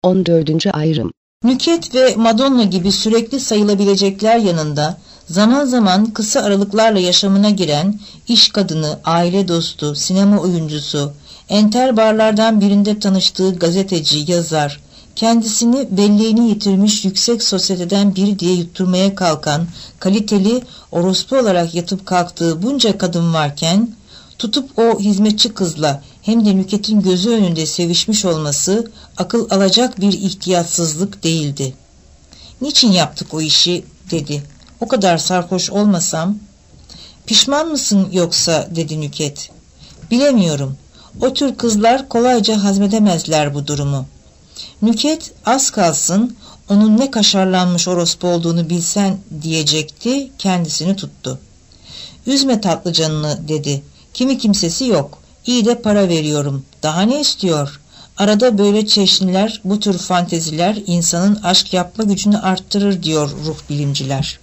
14. ayrım. Nüket ve Madonna gibi sürekli sayılabilecekler yanında zaman zaman kısa aralıklarla yaşamına giren iş kadını, aile dostu, sinema oyuncusu, entel barlardan birinde tanıştığı gazeteci, yazar, kendisini belleğini yitirmiş yüksek sosyeteden biri diye yutturmaya kalkan, kaliteli, orospu olarak yatıp kalktığı bunca kadın varken, tutup o hizmetçi kızla hem de Nüket'in gözü önünde sevişmiş olması akıl alacak bir ihtiyatsızlık değildi. "Niçin yaptık o işi?" dedi. "O kadar sarhoş olmasam." "Pişman mısın yoksa?" dedi Nüket. "Bilemiyorum. O tür kızlar kolayca hazmedemezler bu durumu." Nüket az kalsın onun ne kaşarlanmış orospu olduğunu bilsen diyecekti, kendisini tuttu. "Üzme tatlı canını," dedi. "Kimi kimsesi yok. İyi de para veriyorum. Daha ne istiyor? Arada böyle çeşniler, bu tür fanteziler insanın aşk yapma gücünü arttırır diyor ruh bilimciler."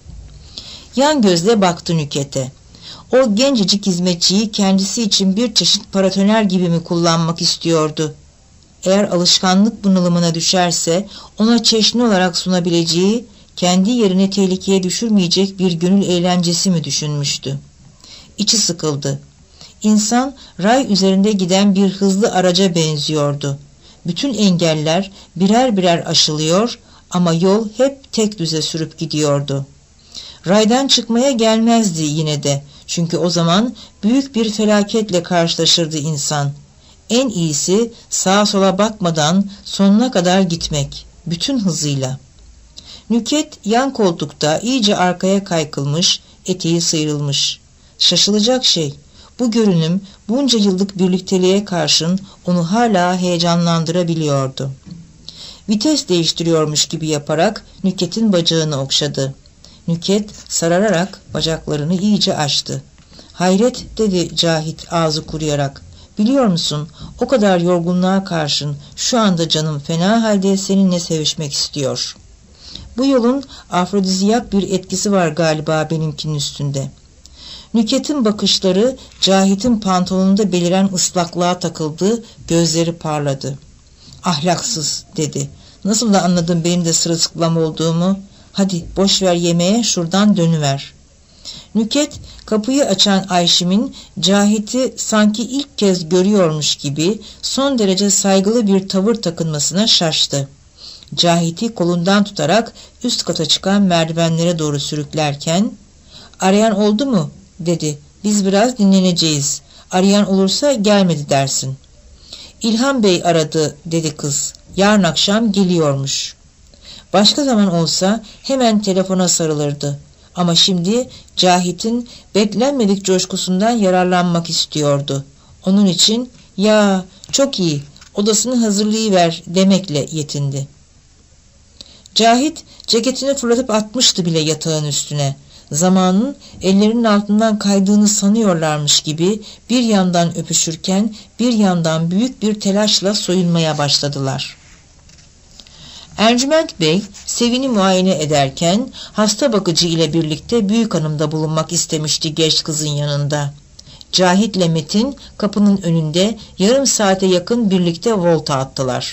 Yan gözle baktı Nüket'e. O gencecik hizmetçiyi kendisi için bir çeşit paratoner gibi mi kullanmak istiyordu? Eğer alışkanlık bunalımına düşerse ona çeşni olarak sunabileceği, kendi yerini tehlikeye düşürmeyecek bir gönül eğlencesi mi düşünmüştü? İçi sıkıldı. İnsan ray üzerinde giden bir hızlı araca benziyordu. Bütün engeller birer birer aşılıyor ama yol hep tek düze sürüp gidiyordu. Raydan çıkmaya gelmezdi yine de, çünkü o zaman büyük bir felaketle karşılaşırdı insan. En iyisi sağa sola bakmadan sonuna kadar gitmek, bütün hızıyla. Nüket yan koltukta iyice arkaya kaykılmış, eteği sıyrılmış. Şaşılacak şey, bu görünüm bunca yıllık birlikteliğe karşın onu hala heyecanlandırabiliyordu. Vites değiştiriyormuş gibi yaparak Nüket'in bacağını okşadı. Nüket sarararak bacaklarını iyice açtı. "Hayret," dedi Cahit ağzı kuruyarak. "Biliyor musun, o kadar yorgunluğa karşın şu anda canım fena halde seninle sevişmek istiyor. Bu yolun afrodiziyak bir etkisi var galiba benimkinin üstünde." Nüket'in bakışları Cahit'in pantolonunda beliren ıslaklığa takıldı, gözleri parladı. "Ahlaksız," dedi. "Nasıl da anladın benim de sırılsıklam olduğumu? Hadi boş ver yemeğe, şuradan dönüver." Nüket kapıyı açan Ayşim'in Cahit'i sanki ilk kez görüyormuş gibi son derece saygılı bir tavır takınmasına şaştı. Cahit'i kolundan tutarak üst kata çıkan merdivenlere doğru sürüklerken "Arayan oldu mu?" dedi. "Biz biraz dinleneceğiz. Arayan olursa gelmedi dersin." "İlhan Bey aradı," dedi kız. "Yarın akşam geliyormuş." Başka zaman olsa hemen telefona sarılırdı. Ama şimdi Cahit'in beklenmedik coşkusundan yararlanmak istiyordu. Onun için "Ya çok iyi, odasını hazırlayıver," demekle yetindi. Cahit ceketini fırlatıp atmıştı bile yatağın üstüne. Zamanın ellerinin altından kaydığını sanıyorlarmış gibi bir yandan öpüşürken bir yandan büyük bir telaşla soyunmaya başladılar. Ercüment Bey Sevin'i muayene ederken hasta bakıcı ile birlikte büyükhanımda bulunmak istemişti genç kızın yanında. Cahit'le Metin kapının önünde yarım saate yakın birlikte volta attılar.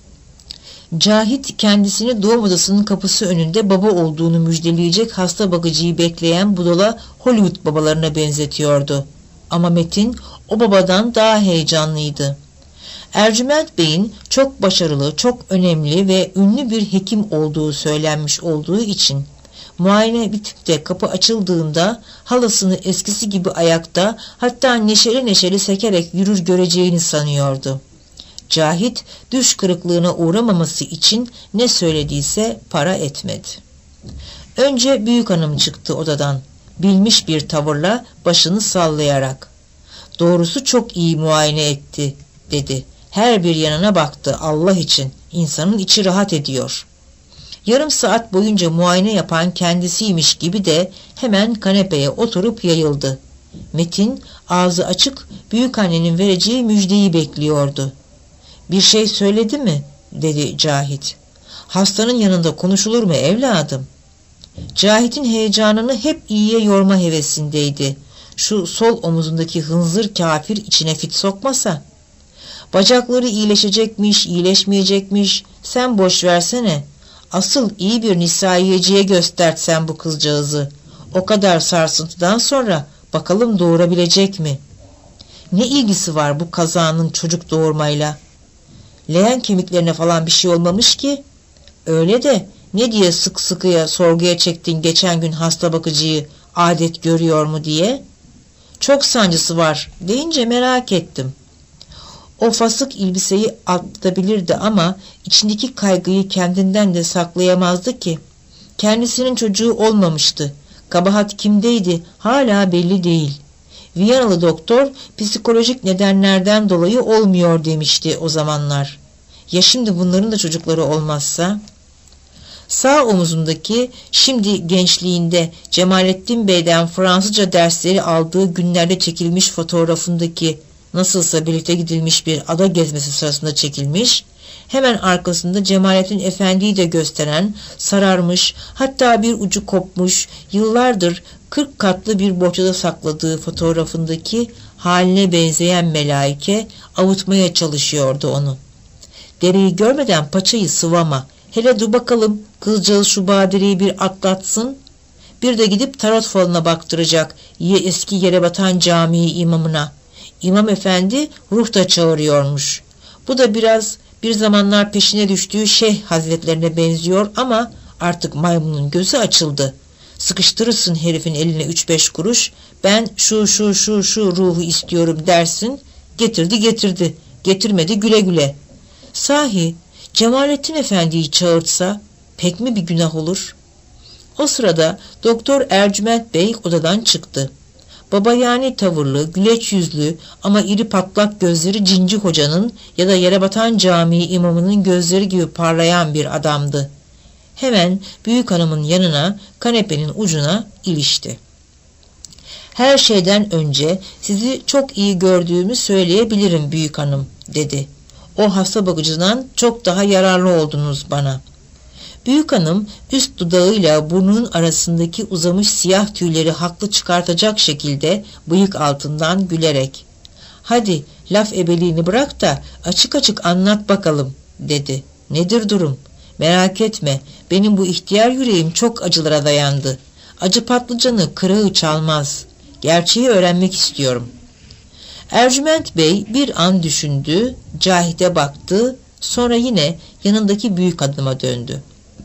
Cahit kendisini doğum odasının kapısı önünde baba olduğunu müjdeleyecek hasta bakıcıyı bekleyen budala Hollywood babalarına benzetiyordu. Ama Metin o babadan daha heyecanlıydı. Ercüment Bey'in çok başarılı, çok önemli ve ünlü bir hekim olduğu söylenmiş olduğu için muayene bitip de kapı açıldığında halasını eskisi gibi ayakta, hatta neşeli neşeli sekerek yürür göreceğini sanıyordu. Cahit düş kırıklığına uğramaması için ne söylediyse para etmedi. Önce büyükhanım çıktı odadan, bilmiş bir tavırla başını sallayarak. "Doğrusu çok iyi muayene etti," dedi. "Her bir yanına baktı, Allah için. İnsanın içi rahat ediyor." Yarım saat boyunca muayene yapan kendisiymiş gibi de hemen kanepeye oturup yayıldı. Metin ağzı açık büyükannenin vereceği müjdeyi bekliyordu. "Bir şey söyledi mi?" dedi Cahit. "Hastanın yanında konuşulur mu evladım?" Cahit'in heyecanını hep iyiye yorma hevesindeydi. Şu sol omuzundaki hınzır kafir içine fit sokmasa. Bacakları iyileşecekmiş, iyileşmeyecekmiş. Sen boş versene. Asıl iyi bir nisayiyeciye göstersen bu kızcağızı. O kadar sarsıntıdan sonra bakalım doğurabilecek mi? Ne ilgisi var bu kazanın çocuk doğurmayla? Leğen kemiklerine falan bir şey olmamış ki. Öyle de ne diye sık sıkıya sorguya çektin geçen gün hasta bakıcıyı, adet görüyor mu diye? Çok sancısı var deyince merak ettim. O fasık elbiseyi atlatabilirdi ama içindeki kaygıyı kendinden de saklayamazdı ki. Kendisinin çocuğu olmamıştı. Kabahat kimdeydi hala belli değil. Viyanalı doktor psikolojik nedenlerden dolayı olmuyor demişti o zamanlar. Ya şimdi bunların da çocukları olmazsa? Sağ omuzundaki, şimdi gençliğinde Cemalettin Bey'den Fransızca dersleri aldığı günlerde çekilmiş fotoğrafındaki, nasılsa birlikte gidilmiş bir ada gezmesi sırasında çekilmiş, hemen arkasında Cemalettin Efendi'yi de gösteren, sararmış, hatta bir ucu kopmuş, yıllardır 40 katlı bir bohçada sakladığı fotoğrafındaki haline benzeyen melaike avutmaya çalışıyordu onu. Dereyi görmeden paçayı sıvama, hele dur bakalım kızcağız şu badireyi bir atlatsın. Bir de gidip tarot falına baktıracak eski yere batan camii imamına. İmam efendi ruh da çağırıyormuş. Bu da biraz bir zamanlar peşine düştüğü şeyh hazretlerine benziyor ama artık maymunun gözü açıldı. Sıkıştırırsın herifin eline 3-5 kuruş, ben şu ruhu istiyorum dersin, getirdi, getirmedi güle güle. Sahi Cemalettin Efendi'yi çağırtsa pek mi bir günah olur? O sırada Doktor Ercüment Bey odadan çıktı. Babayani tavırlı, güleç yüzlü ama iri patlak gözleri Cinci Hoca'nın ya da yere batan camii imamının gözleri gibi parlayan bir adamdı. Hemen büyük hanımın yanına, kanepenin ucuna ilişti. Her şeyden önce sizi çok iyi gördüğümü söyleyebilirim büyük hanım, dedi. O hasta bakıcıdan çok daha yararlı oldunuz bana. Büyük hanım üst dudağıyla burnunun arasındaki uzamış siyah tüyleri haklı çıkartacak şekilde bıyık altından gülerek, hadi laf ebeliğini bırak da açık açık anlat bakalım, dedi. Nedir durum? Merak etme, benim bu ihtiyar yüreğim çok acılara dayandı. Acı patlıcanı kırığı çalmaz. Gerçeği öğrenmek istiyorum. Ercüment Bey bir an düşündü, Cahit'e baktı, sonra yine yanındaki büyük adama döndü.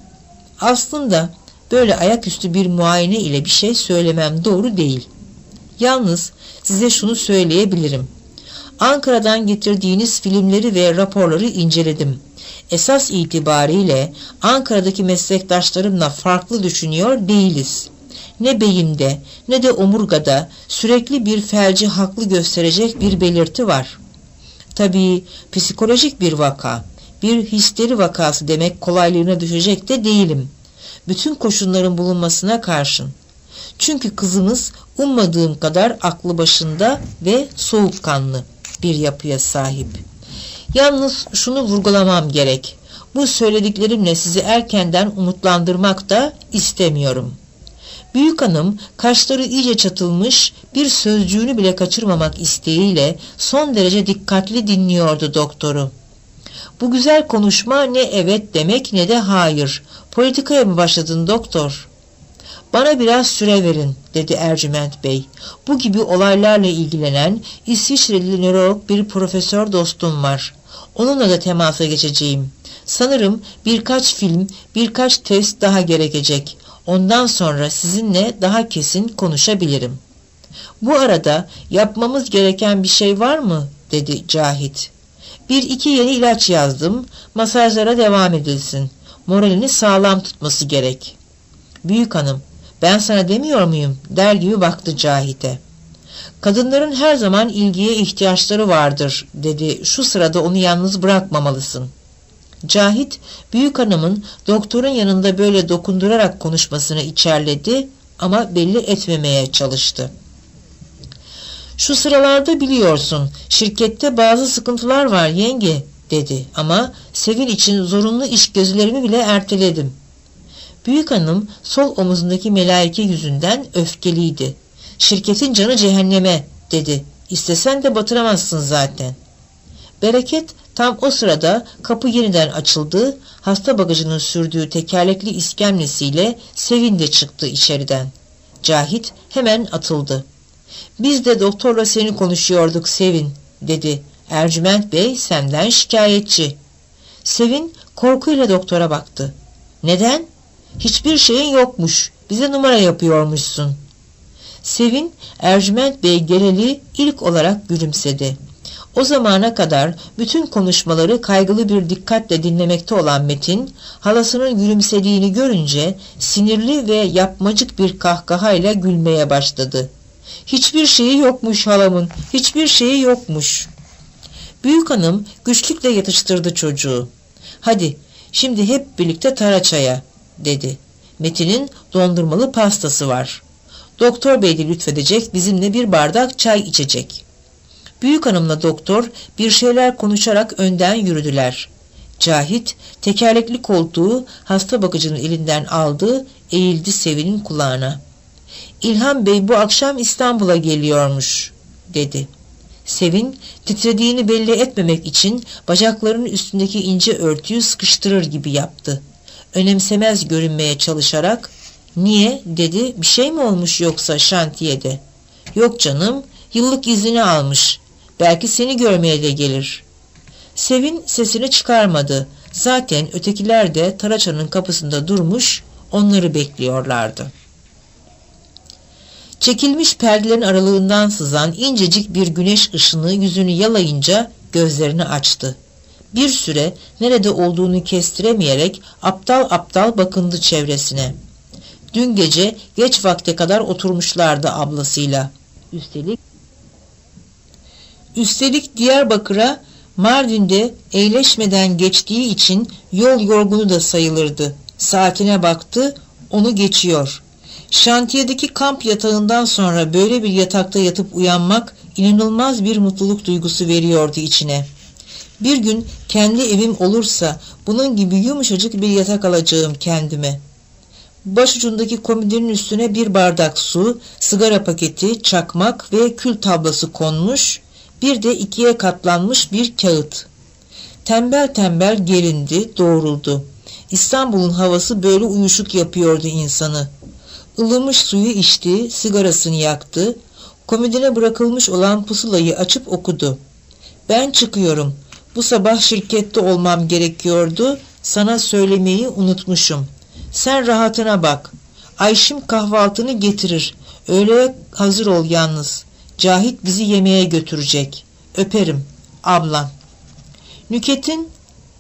Aslında böyle ayaküstü bir muayene ile bir şey söylemem doğru değil. Yalnız size şunu söyleyebilirim. Ankara'dan getirdiğiniz filmleri ve raporları inceledim. Esas itibariyle Ankara'daki meslektaşlarımla farklı düşünüyor değiliz. Ne beyimde ne de omurgada sürekli bir felci haklı gösterecek bir belirti var. Tabii psikolojik bir vaka, bir histeri vakası demek kolaylığına düşecek de değilim. Bütün koşulların bulunmasına karşın. Çünkü kızımız ummadığım kadar aklı başında ve soğukkanlı bir yapıya sahip. Yalnız şunu vurgulamam gerek. Bu söylediklerimle sizi erkenden umutlandırmak da istemiyorum. Büyük hanım kaşları iyice çatılmış, bir sözcüğünü bile kaçırmamak isteğiyle son derece dikkatli dinliyordu doktoru. Bu güzel konuşma ne evet demek ne de hayır. Politikaya mı başladın doktor? Bana biraz süre verin, dedi Ercüment Bey. Bu gibi olaylarla ilgilenen İsviçreli nörolog bir profesör dostum var. Onunla da temasa geçeceğim. Sanırım birkaç film, birkaç test daha gerekecek. Ondan sonra sizinle daha kesin konuşabilirim. Bu arada yapmamız gereken bir şey var mı? Dedi Cahit. 1-2 yeni ilaç yazdım. Masajlara devam edilsin. Moralini sağlam tutması gerek. Büyük hanım, ben sana demiyor muyum? Der gibi baktı Cahit'e. Kadınların her zaman ilgiye ihtiyaçları vardır, dedi. Şu sırada onu yalnız bırakmamalısın. Cahit, büyük hanımın doktorun yanında böyle dokundurarak konuşmasını içerledi ama belli etmemeye çalıştı. Şu sıralarda biliyorsun, şirkette bazı sıkıntılar var yenge, dedi. Ama Sevil için zorunlu iş gözlerimi bile erteledim. Büyük hanım sol omuzundaki melaike yüzünden öfkeliydi. Şirketin canı cehenneme, dedi. İstesen de batıramazsın zaten. Bereket tam o sırada kapı yeniden açıldı. Hasta bagajının sürdüğü tekerlekli iskemlesiyle Sevin de çıktı içeriden. Cahit hemen atıldı. "Biz de doktorla seni konuşuyorduk Sevin," dedi. "Ercüment Bey senden şikayetçi." Sevin korkuyla doktora baktı. "Neden?" "Hiçbir şeyin yokmuş. Bize numara yapıyormuşsun." Sevin, Ercüment Bey geleli ilk olarak gülümsedi. O zamana kadar bütün konuşmaları kaygılı bir dikkatle dinlemekte olan Metin, halasının gülümsediğini görünce sinirli ve yapmacık bir kahkahayla gülmeye başladı. "Hiçbir şeyi yokmuş halamın, hiçbir şeyi yokmuş." Büyükhanım güçlükle yatıştırdı çocuğu. "Hadi, şimdi hep birlikte Taraça'ya," dedi. "Metin'in dondurmalı pastası var. Doktor Bey de lütfedecek, bizimle bir bardak çay içecek." Büyükhanımla doktor bir şeyler konuşarak önden yürüdüler. Cahit tekerlekli koltuğu hasta bakıcının elinden aldı, eğildi Sevin'in kulağına. "İlhan Bey bu akşam İstanbul'a geliyormuş," dedi. Sevin titrediğini belli etmemek için bacaklarının üstündeki ince örtüyü sıkıştırır gibi yaptı. Önemsemez görünmeye çalışarak "Niye?" dedi. "Bir şey mi olmuş yoksa şantiyede?" "Yok canım, yıllık iznini almış. Belki seni görmeye de gelir." Sevin sesini çıkarmadı. Zaten ötekiler de Taraça'nın kapısında durmuş, onları bekliyorlardı. Çekilmiş perdelerin aralığından sızan incecik bir güneş ışını yüzünü yalayınca gözlerini açtı. Bir süre nerede olduğunu kestiremeyerek aptal aptal bakındı çevresine. Dün gece geç vakte kadar oturmuşlardı ablasıyla. Üstelik Diyarbakır'a Mardin'de eğleşmeden geçtiği için yol yorgunu da sayılırdı. Saatine baktı, onu geçiyor. Şantiyedeki kamp yatağından sonra böyle bir yatakta yatıp uyanmak inanılmaz bir mutluluk duygusu veriyordu içine. "Bir gün kendi evim olursa bunun gibi yumuşacık bir yatak alacağım kendime." Başucundaki komodinin üstüne bir bardak su, sigara paketi, çakmak ve kül tablası konmuş, bir de ikiye katlanmış bir kağıt. Tembel tembel gerindi, doğruldu. İstanbul'un havası böyle uyuşuk yapıyordu insanı. Ilımış suyu içti, sigarasını yaktı, komodine bırakılmış olan pusulayı açıp okudu. "Ben çıkıyorum. Bu sabah şirkette olmam gerekiyordu. Sana söylemeyi unutmuşum. Sen rahatına bak. Ayşim kahvaltını getirir. Öğleye hazır ol yalnız. Cahit bizi yemeğe götürecek. Öperim. Ablan." Nüket'in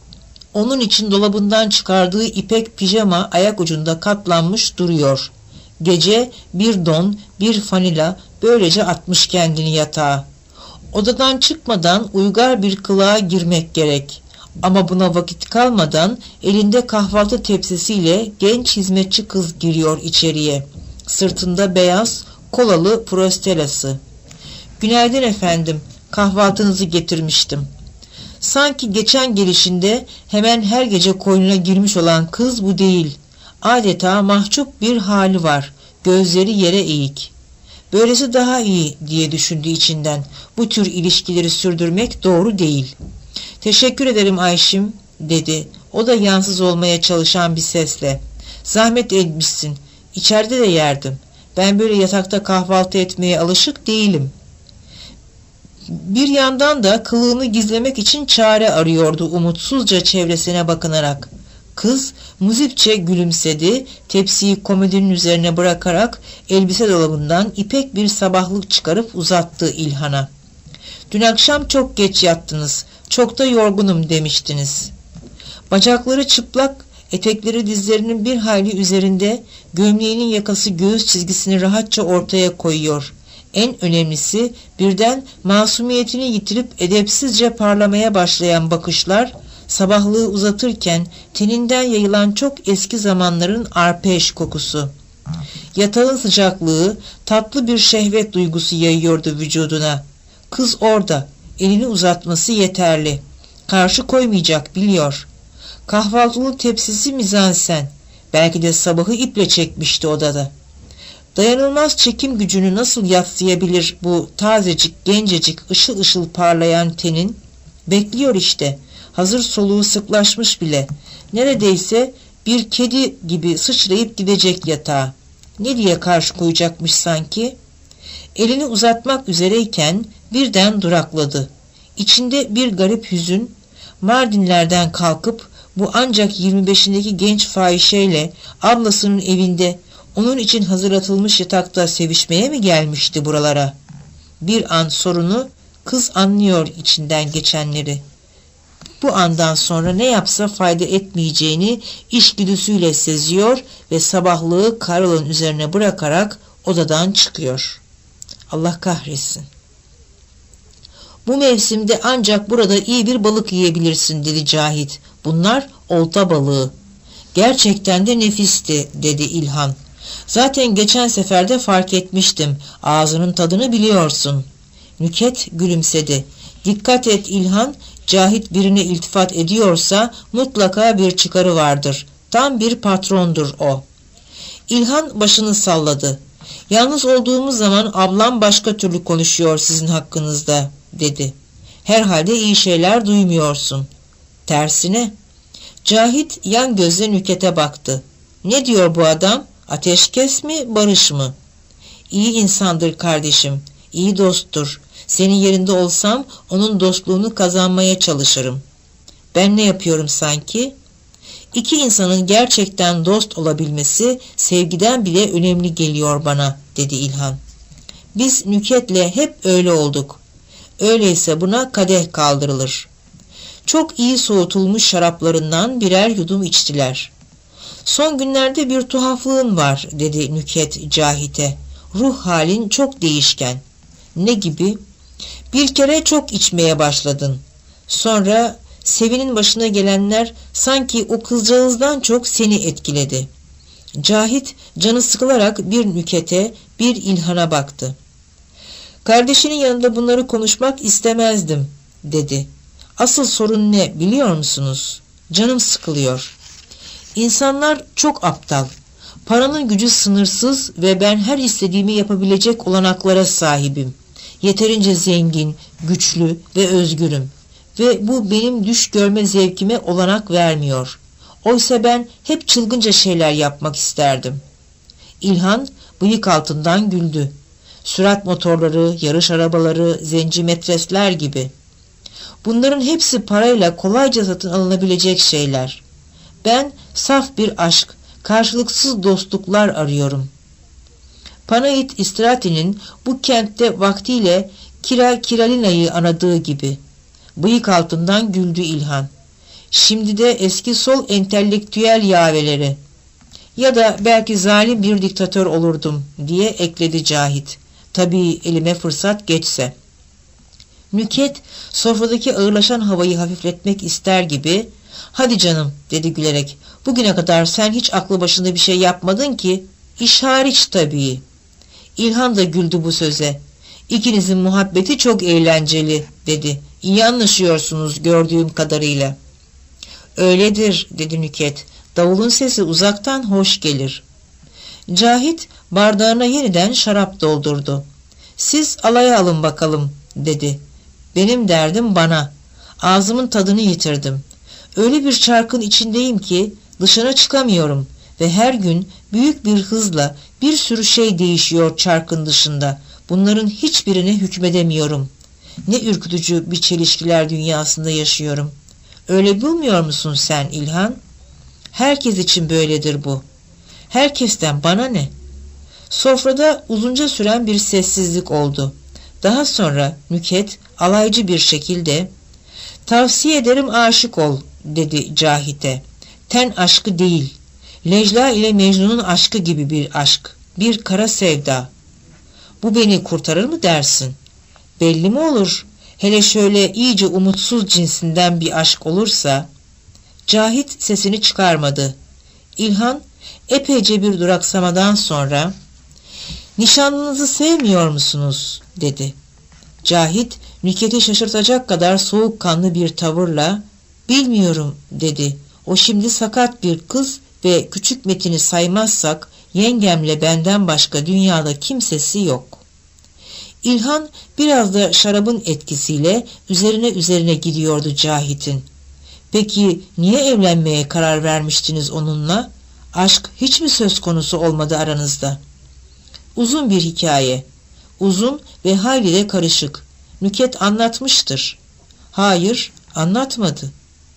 onun için dolabından çıkardığı ipek pijama ayak ucunda katlanmış duruyor. Gece bir don, bir fanila böylece atmış kendini yatağa. Odadan çıkmadan uygar bir kılığa girmek gerek. Ama buna vakit kalmadan elinde kahvaltı tepsisiyle genç hizmetçi kız giriyor içeriye. Sırtında beyaz, kolalı prostelası. "Günaydın efendim, kahvaltınızı getirmiştim." Sanki geçen gelişinde hemen her gece koynuna girmiş olan kız bu değil. Adeta mahcup bir hali var, gözleri yere eğik. Böylesi daha iyi diye düşündü içinden. Bu tür ilişkileri sürdürmek doğru değil. "Teşekkür ederim Ayşim," dedi. O da yansız olmaya çalışan bir sesle. "Zahmet etmişsin. İçeride de yerdim. Ben böyle yatakta kahvaltı etmeye alışık değilim." Bir yandan da kılığını gizlemek için çare arıyordu umutsuzca çevresine bakınarak. Kız muzipçe gülümsedi, tepsiyi komodinin üzerine bırakarak elbise dolabından ipek bir sabahlık çıkarıp uzattı İlhan'a. "Dün akşam çok geç yattınız, çok da yorgunum demiştiniz." Bacakları çıplak, etekleri dizlerinin bir hayli üzerinde, gömleğinin yakası göğüs çizgisini rahatça ortaya koyuyor. En önemlisi birden masumiyetini yitirip edepsizce parlamaya başlayan bakışlar, sabahlığı uzatırken teninden yayılan çok eski zamanların arpeş kokusu. Yatağın sıcaklığı tatlı bir şehvet duygusu yayıyordu vücuduna. Kız orada, elini uzatması yeterli. Karşı koymayacak biliyor. Kahvaltılık tepsisi mizansen. Belki de sabahı iple çekmişti odada. Dayanılmaz çekim gücünü nasıl yadsıyabilir bu tazecik, gencecik, ışıl ışıl parlayan tenin? Bekliyor işte. Hazır soluğu sıklaşmış bile. Neredeyse bir kedi gibi sıçrayıp gidecek yatağa. Ne diye karşı koyacakmış sanki? Elini uzatmak üzereyken birden durakladı. İçinde bir garip hüzün, Mardinlerden kalkıp bu ancak 25'indeki genç fahişeyle ablasının evinde onun için hazırlatılmış yatakta sevişmeye mi gelmişti buralara? Bir an sorunu, kız anlıyor içinden geçenleri. Bu andan sonra ne yapsa fayda etmeyeceğini içgüdüsüyle seziyor ve sabahlığı Karol'un üzerine bırakarak odadan çıkıyor. Allah kahretsin. Bu mevsimde ancak burada iyi bir balık yiyebilirsin dedi Cahit. Bunlar olta balığı. Gerçekten de nefisti dedi İlhan. Zaten geçen seferde fark etmiştim. Ağzının tadını biliyorsun. Nüket gülümsedi. Dikkat et İlhan, Cahit birine iltifat ediyorsa mutlaka bir çıkarı vardır. Tam bir patrondur o. İlhan başını salladı. Yalnız olduğumuz zaman ablam başka türlü konuşuyor sizin hakkınızda dedi. Herhalde iyi şeyler duymuyorsun. Tersine. Cahit yan gözle Nüket'e baktı. Ne diyor bu adam? Ateşkes mi, barış mı? İyi insandır kardeşim, iyi dosttur. Senin yerinde olsam onun dostluğunu kazanmaya çalışırım. Ben ne yapıyorum sanki? İki insanın gerçekten dost olabilmesi sevgiden bile önemli geliyor bana, dedi İlhan. Biz Nüket'le hep öyle olduk. Öyleyse buna kadeh kaldırılır. Çok iyi soğutulmuş şaraplarından birer yudum içtiler. Son günlerde bir tuhaflığın var, dedi Nüket Cahit'e. Ruh halin çok değişken. Ne gibi? Bir kere çok içmeye başladın. Sonra Sevin'in başına gelenler sanki o kızcağızdan çok seni etkiledi. Cahit canı sıkılarak bir Nüket'e, bir İlhan'a baktı. Kardeşinin yanında bunları konuşmak istemezdim, dedi. Asıl sorun ne biliyor musunuz? Canım sıkılıyor. İnsanlar çok aptal. Paranın gücü sınırsız ve ben her istediğimi yapabilecek olanaklara sahibim. Yeterince zengin, güçlü ve özgürüm. Ve bu benim düş görme zevkime olanak vermiyor. Oysa ben hep çılgınca şeyler yapmak isterdim. İlhan bıyık altından güldü. Sürat motorları, yarış arabaları, zencimetresler gibi. Bunların hepsi parayla kolayca satın alınabilecek şeyler. Ben saf bir aşk, karşılıksız dostluklar arıyorum. Panayit İstrati'nin bu kentte vaktiyle Kiralina'yı anadığı gibi. Bıyık altından güldü İlhan. Şimdi de eski sol entelektüel yaveleri. Ya da belki zalim bir diktatör olurdum diye ekledi Cahit. Tabii elime fırsat geçse. Nüket sofradaki ağırlaşan havayı hafifletmek ister gibi hadi canım dedi gülerek. Bugüne kadar sen hiç aklı başında bir şey yapmadın ki. İş hariç tabii. İlhan da güldü bu söze. İkinizin muhabbeti çok eğlenceli dedi. İyi anlaşıyorsunuz gördüğüm kadarıyla. Öyledir dedi Nüket. Davulun sesi uzaktan hoş gelir. Cahit bardağına yeniden şarap doldurdu. Siz alaya alın bakalım dedi. Benim derdim bana. Ağzımın tadını yitirdim. Öyle bir çarkın içindeyim ki dışına çıkamıyorum ve her gün büyük bir hızla bir sürü şey değişiyor çarkın dışında. Bunların hiçbirine hükmedemiyorum. Ne ürkütücü bir çelişkiler dünyasında yaşıyorum. Öyle bulmuyor musun sen İlhan? Herkes için böyledir bu. Herkesten bana ne? Sofrada uzunca süren bir sessizlik oldu. Daha sonra Nüket alaycı bir şekilde "Tavsiye ederim aşık ol" dedi Cahit'e. Ten aşkı değil. Necla ile Mecnun'un aşkı gibi bir aşk. Bir kara sevda. Bu beni kurtarır mı dersin? Belli mi olur? Hele şöyle iyice umutsuz cinsinden bir aşk olursa. Cahit sesini çıkarmadı. İlhan epeyce bir duraksamadan sonra "Nişanlınızı sevmiyor musunuz?" dedi. Cahit Nüket'i şaşırtacak kadar soğukkanlı bir tavırla "Bilmiyorum" dedi. O şimdi sakat bir kız ve küçük Metin'i saymazsak yengemle benden başka dünyada kimsesi yok. İlhan biraz da şarabın etkisiyle üzerine gidiyordu Cahit'in. Peki niye evlenmeye karar vermiştiniz onunla? Aşk hiç mi söz konusu olmadı aranızda? Uzun bir hikaye. Uzun ve hayli de karışık. Nüket anlatmıştır. Hayır, anlatmadı.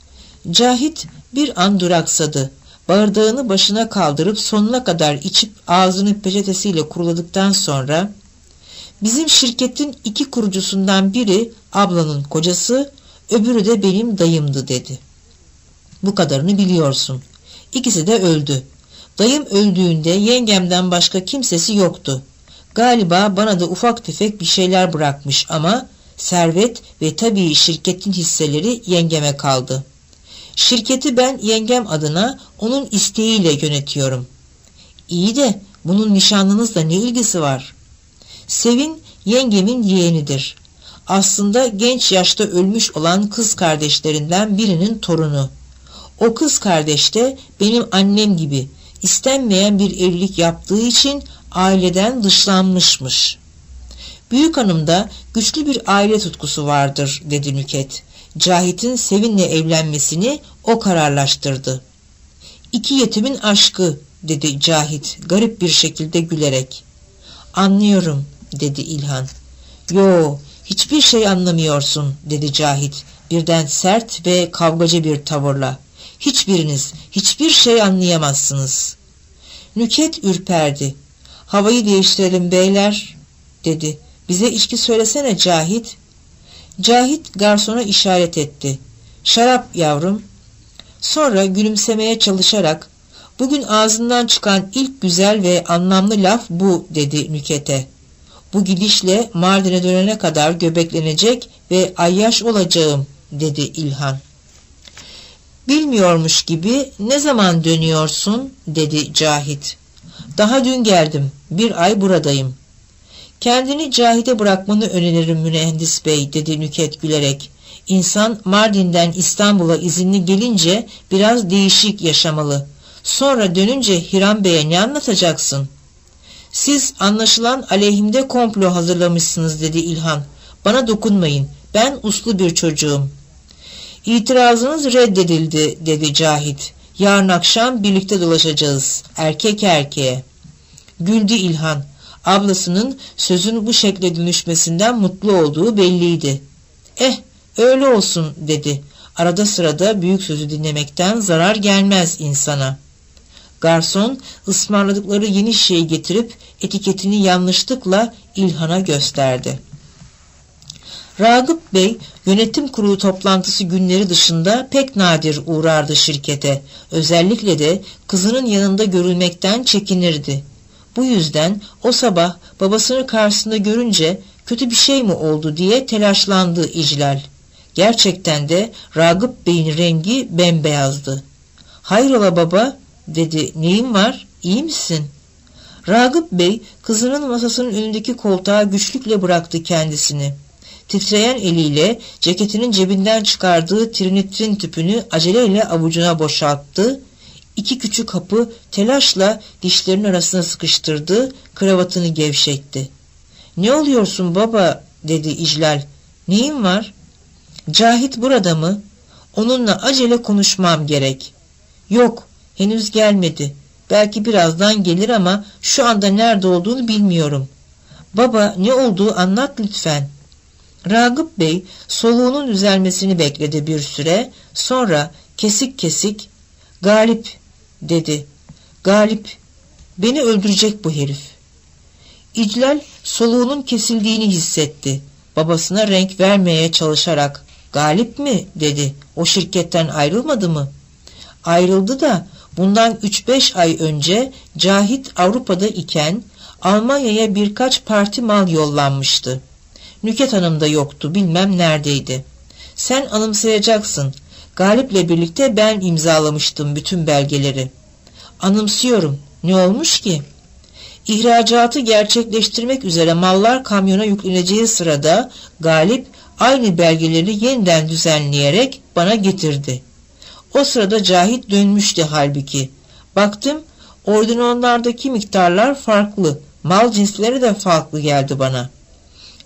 Cahit bir an duraksadı. Bardağını başına kaldırıp sonuna kadar içip ağzını peçetesiyle kuruladıktan sonra "Bizim şirketin 2 kurucusundan biri ablanın kocası, öbürü de benim dayımdı" dedi. "Bu kadarını biliyorsun. İkisi de öldü. Dayım öldüğünde yengemden başka kimsesi yoktu. Galiba bana da ufak tefek bir şeyler bırakmış ama servet ve tabii şirketin hisseleri yengeme kaldı. Şirketi ben yengem adına onun isteğiyle yönetiyorum." "İyi de bunun nişanlınızla ne ilgisi var?" "Sevin yengemin yeğenidir. Aslında genç yaşta ölmüş olan kız kardeşlerinden birinin torunu. O kız kardeş de benim annem gibi istenmeyen bir evlilik yaptığı için aileden dışlanmışmış. Büyük hanımda güçlü bir aile tutkusu vardır" dedi Nüket. "Cahit'in Sevin'le evlenmesini o kararlaştırdı." "2 yetimin aşkı" dedi Cahit garip bir şekilde gülerek. "Anlıyorum" dedi İlhan. "Yo, hiçbir şey anlamıyorsun" dedi Cahit birden sert ve kavgacı bir tavırla. "Hiçbiriniz hiçbir şey anlayamazsınız." Nüket ürperdi. "Havayı değiştirelim beyler" dedi. "Bize içki söylesene Cahit." Cahit garsona işaret etti. "Şarap yavrum." Sonra gülümsemeye çalışarak "Bugün ağzından çıkan ilk güzel ve anlamlı laf bu" dedi Nüket'e. "Bu gidişle Mardin'e dönene kadar göbeklenecek ve ayyaş olacağım" dedi İlhan. Bilmiyormuş gibi "Ne zaman dönüyorsun?" dedi Cahit. "Daha dün geldim. 1 ay buradayım." "Kendini Cahit'e bırakmanı öneririm mühendis bey" dedi Nüket gülerek. "İnsan Mardin'den İstanbul'a izinli gelince biraz değişik yaşamalı. Sonra dönünce Hiram Bey'e ne anlatacaksın?" "Siz anlaşılan aleyhimde komplo hazırlamışsınız" dedi İlhan. "Bana dokunmayın. Ben uslu bir çocuğum." "İtirazınız reddedildi" dedi Cahit. "Yarın akşam birlikte dolaşacağız. Erkek erkeğe." Güldü İlhan. Ablasının sözün bu şekle dönüşmesinden mutlu olduğu belliydi. Öyle olsun" dedi. "Arada sırada büyük sözü dinlemekten zarar gelmez insana." Garson ısmarladıkları yeni şişeyi getirip etiketini yanlışlıkla İlhan'a gösterdi. Ragıp Bey yönetim kurulu toplantısı günleri dışında pek nadir uğrardı şirkete. Özellikle de kızının yanında görülmekten çekinirdi. Bu yüzden o sabah babasını karşısında görünce kötü bir şey mi oldu diye telaşlandı İclal. Gerçekten de Ragıp Bey'in rengi bembeyazdı. "Hayrola baba?" dedi. "Neyin var? İyi misin?" Ragıp Bey kızının masasının önündeki koltuğa güçlükle bıraktı kendisini. Titreyen eliyle ceketinin cebinden çıkardığı trinitrin tüpünü aceleyle avucuna boşalttı. 2 küçük hapı telaşla dişlerinin arasına sıkıştırdı, kravatını gevşetti. "Ne oluyorsun baba?" dedi İclal. "Neyin var?" "Cahit burada mı? Onunla acele konuşmam gerek." "Yok, henüz gelmedi. Belki birazdan gelir ama şu anda nerede olduğunu bilmiyorum." "Baba, ne olduğu anlat lütfen." Ragıp Bey soluğunun düzelmesini bekledi bir süre, sonra kesik kesik "Galip" dedi. "Galip, beni öldürecek bu herif." İclal soluğunun kesildiğini hissetti. Babasına renk vermeye çalışarak "Galip mi?" dedi. "O şirketten ayrılmadı mı?" "Ayrıldı da bundan 3-5 ay önce Cahit Avrupa'da iken Almanya'ya birkaç parti mal yollanmıştı. Nüket Hanım da yoktu, bilmem neredeydi. Sen anımsayacaksın. Galip'le birlikte ben imzalamıştım bütün belgeleri." "Anımsıyorum. Ne olmuş ki?" "İhracatı gerçekleştirmek üzere mallar kamyona yükleneceği sırada Galip aynı belgeleri yeniden düzenleyerek bana getirdi. O sırada Cahit dönmüştü halbuki. Baktım, ordinonlardaki miktarlar farklı, mal cinsleri de farklı geldi bana.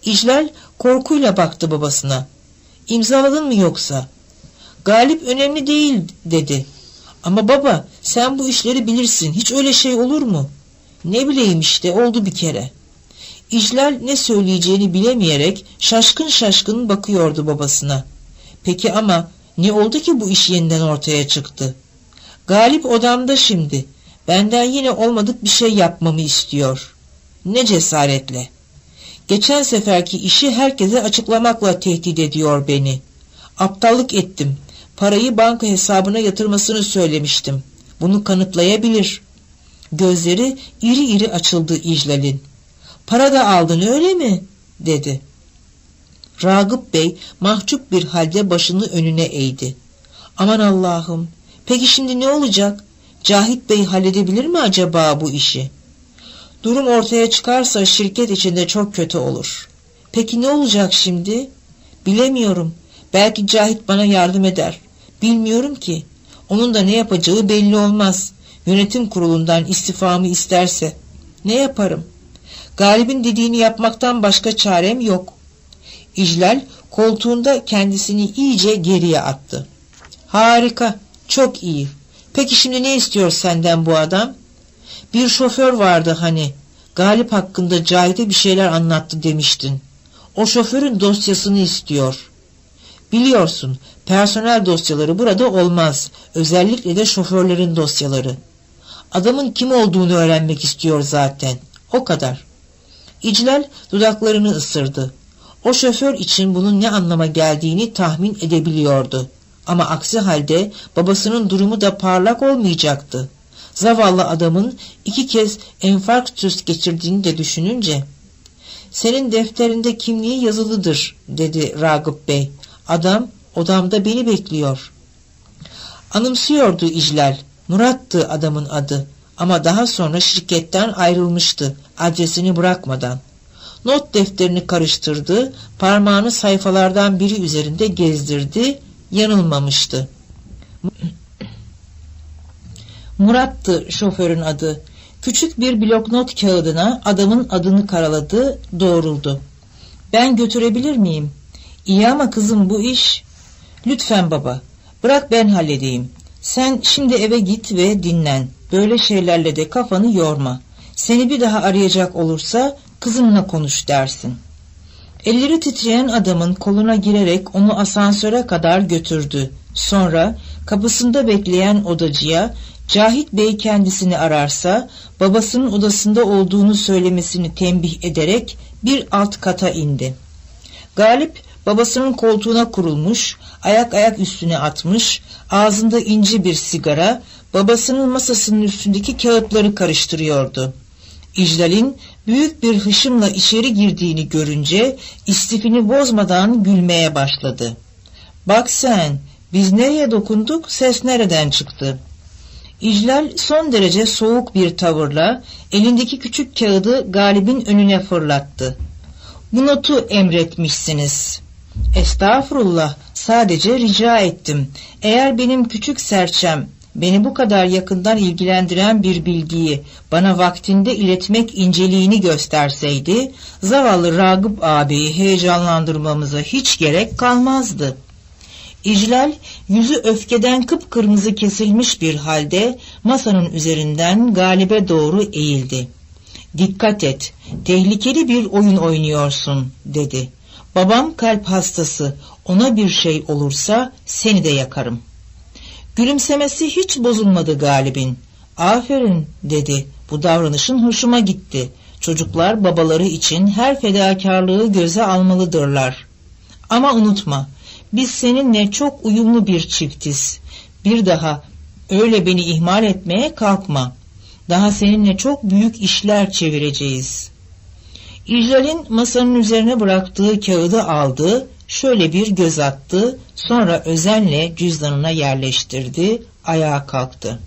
İclal korkuyla baktı babasına. İmzaladın mı yoksa? Galip önemli değil dedi. Ama baba, sen bu işleri bilirsin, hiç öyle şey olur mu? Ne bileyim işte, oldu bir kere. İclal ne söyleyeceğini bilemeyerek şaşkın şaşkın bakıyordu babasına. Peki ama ne oldu ki bu iş yeniden ortaya çıktı? Galip odamda şimdi. Benden yine olmadık bir şey yapmamı istiyor. Ne cesaretle. Geçen seferki işi herkese açıklamakla tehdit ediyor beni. Aptallık ettim. Parayı banka hesabına yatırmasını söylemiştim. Bunu kanıtlayabilir. Gözleri iri iri açıldı İclal'in. Para da aldın öyle mi? Dedi. Ragıp Bey mahcup bir halde başını önüne eğdi. Aman Allah'ım, peki şimdi ne olacak? Cahit Bey halledebilir mi acaba bu işi? Durum ortaya çıkarsa şirket içinde çok kötü olur. Peki ne olacak şimdi? Bilemiyorum. Belki Cahit bana yardım eder. Bilmiyorum ki. Onun da ne yapacağı belli olmaz. Yönetim kurulundan istifamı isterse. Ne yaparım? Galip'in dediğini yapmaktan başka çarem yok. İclal koltuğunda kendisini iyice geriye attı. Harika, çok iyi. Peki şimdi ne istiyor senden bu adam? Bir şoför vardı hani. Galip hakkında Cahit'e bir şeyler anlattı demiştin. O şoförün dosyasını istiyor. Biliyorsun, personel dosyaları burada olmaz. Özellikle de şoförlerin dosyaları. Adamın kim olduğunu öğrenmek istiyor zaten. O kadar. İclal dudaklarını ısırdı. O şoför için bunun ne anlama geldiğini tahmin edebiliyordu. Ama aksi halde babasının durumu da parlak olmayacaktı. Zavallı adamın 2 kez enfarktüs geçirdiğini de düşününce. Senin defterinde kimliği yazılıdır dedi Ragıp Bey. Adam odamda beni bekliyor. Anımsıyordu İclal. Murat'tı adamın adı. Ama daha sonra şirketten ayrılmıştı, adresini bırakmadan. Not defterini karıştırdı, parmağını sayfalardan biri üzerinde gezdirdi, yanılmamıştı. Murat'tı şoförün adı. Küçük bir bloknot kağıdına adamın adını karaladı, doğruldu. Ben götürebilir miyim? İyi ama kızım bu iş... Lütfen baba, bırak ben halledeyim. Sen şimdi eve git ve dinlen. Böyle şeylerle de kafanı yorma. Seni bir daha arayacak olursa kızımla konuş dersin. Elleri titreyen adamın koluna girerek onu asansöre kadar götürdü. Sonra kapısında bekleyen odacıya Cahit Bey kendisini ararsa babasının odasında olduğunu söylemesini tembih ederek bir alt kata indi. Galip babasının koltuğuna kurulmuş, ayak üstüne atmış, ağzında ince bir sigara, babasının masasının üstündeki kağıtları karıştırıyordu. İclal'in büyük bir hışımla içeri girdiğini görünce istifini bozmadan gülmeye başladı. Bak sen, biz nereye dokunduk, ses nereden çıktı? İclal son derece soğuk bir tavırla elindeki küçük kağıdı Galip'in önüne fırlattı. Bu notu emretmişsiniz. Estağfurullah, sadece rica ettim. Eğer benim küçük serçem beni bu kadar yakından ilgilendiren bir bilgiyi bana vaktinde iletmek inceliğini gösterseydi, zavallı Ragıp ağabeyi heyecanlandırmamıza hiç gerek kalmazdı. İclal yüzü öfkeden kıpkırmızı kesilmiş bir halde masanın üzerinden Galip'e doğru eğildi. Dikkat et, tehlikeli bir oyun oynuyorsun dedi. Babam kalp hastası, ona bir şey olursa seni de yakarım. Gülümsemesi hiç bozulmadı Galip'in. Aferin dedi, bu davranışın hoşuma gitti. Çocuklar babaları için her fedakarlığı göze almalıdırlar. Ama unutma, biz seninle çok uyumlu bir çiftiz. Bir daha öyle beni ihmal etmeye kalkma. Daha seninle çok büyük işler çevireceğiz. İclal'in masanın üzerine bıraktığı kağıdı aldı, şöyle bir göz attı, sonra özenle cüzdanına yerleştirdi, ayağa kalktı.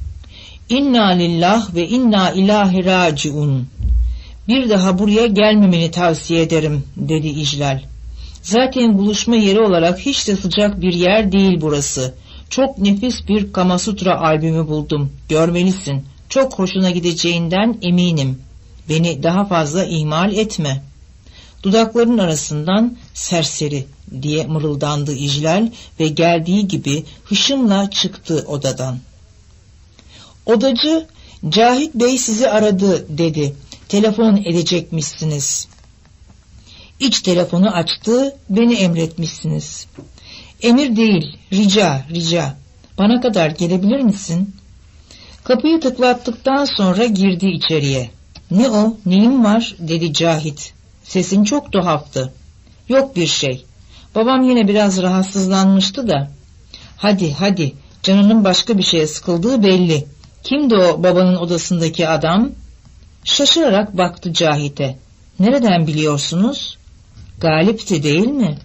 İnna lillah ve inna ilahi raciun. Bir daha buraya gelmemeni tavsiye ederim dedi İclal. Zaten buluşma yeri olarak hiç de sıcak bir yer değil burası. Çok nefis bir Kamasutra albümü buldum, görmelisin. Çok hoşuna gideceğinden eminim. Beni daha fazla ihmal etme. Dudaklarının arasından serseri diye mırıldandı İclal ve geldiği gibi hışımla çıktı odadan. Odacı, Cahit Bey sizi aradı dedi. Telefon edecekmişsiniz. İç telefonu açtı, beni emretmişsiniz. Emir değil, rica. Bana kadar gelebilir misin? Kapıyı tıklattıktan sonra girdi içeriye. Ne o, neyin var dedi Cahit. Sesin çok tuhaftı. Yok bir şey. Babam yine biraz rahatsızlanmıştı da. Hadi, canının başka bir şeye sıkıldığı belli. Kimdi o babanın odasındaki adam? Şaşırarak baktı Cahit'e. Nereden biliyorsunuz? Galip'ti değil mi?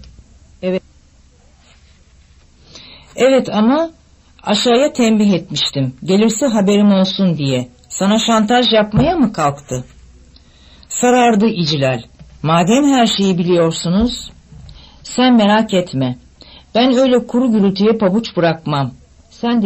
Evet ama aşağıya tembih etmiştim. Gelirse haberim olsun diye. Sana şantaj yapmaya mı kalktı? Sarardı İclal. Madem her şeyi biliyorsunuz, sen merak etme. Ben öyle kuru gürültüye pabuç bırakmam. Sen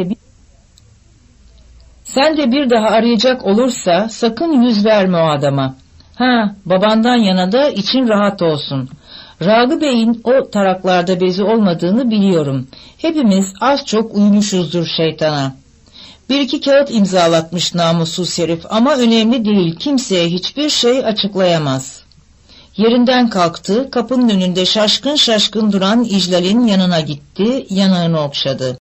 de bir daha arayacak olursa sakın yüz verme o adama. Babandan yana da için rahat olsun. Ragı Bey'in o taraklarda bezi olmadığını biliyorum. Hepimiz az çok uymuşuzdur şeytana. Bir iki kağıt imzalatmış namussuz herif ama önemli değil, kimseye hiçbir şey açıklayamaz. Yerinden kalktı, kapının önünde şaşkın duran İclal'in yanına gitti, yanağını okşadı.